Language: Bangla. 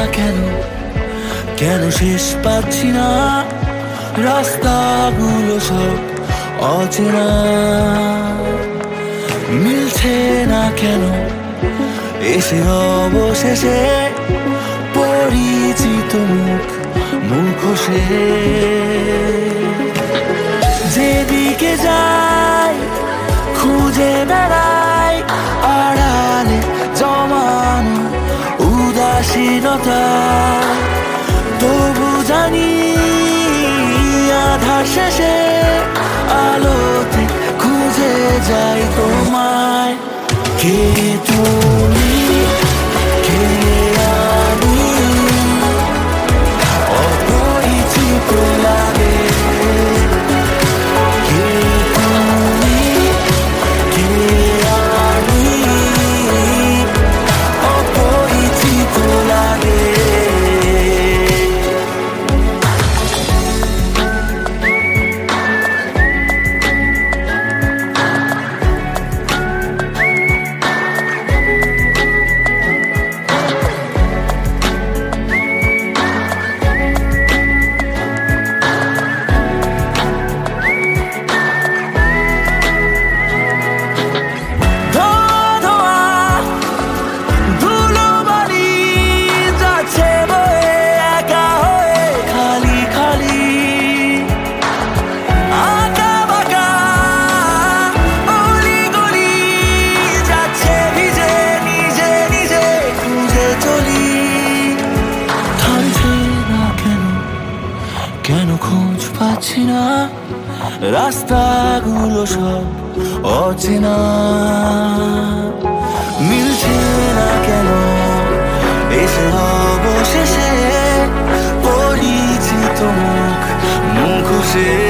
কেন কেন শেষ পাচ্ছি না, রাস্তাগুলো সব অচেনা। মিলছে না কেন এসে অবশেষে পরিচিত মুখোশে। যেদিকে যাই খুঁজে বেড়াই আড়ালে জমানো উদাসীনতা, তবু জানি আধার শেষে আলোতে খুঁজে যাই তোমায়। কে তুমি, কে আমি, অপরিচিত লাগে। কে তুমি, কে আমি, অপরিচিত লাগে। কেন খোঁজ পাচ্ছি না, রাস্তাগুলো সব অচেনা। মিলছে না কেন এসে অবশেষে পরিচিত মুখোশে।